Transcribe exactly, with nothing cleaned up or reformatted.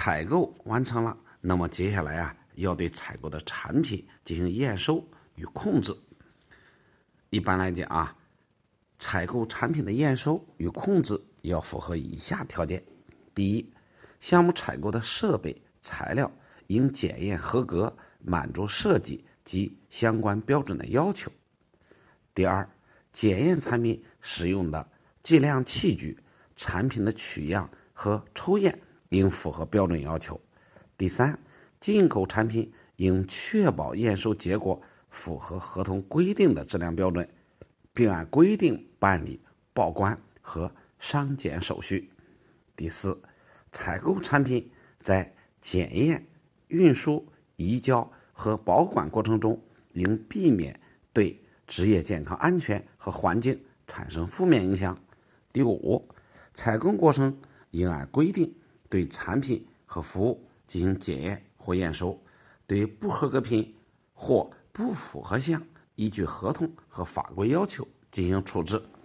采购完成了，那么接下来啊，要对采购的产品进行验收与控制。一般来讲啊，采购产品的验收与控制要符合以下条件：第一，项目采购的设备、材料应检验合格，满足设计及相关标准的要求；第二，检验产品使用的计量器具、产品的取样和抽验应符合标准要求；第三，进口产品应确保验收结果符合合同规定的质量标准，并按规定办理报关和商检手续；第四，采购产品在检验、运输、移交和保管过程中应避免对职业健康安全和环境产生负面影响；第五，采购过程应按规定对产品和服务进行检验或验收，对不合格品或不符合项依据合同和法规要求进行处置。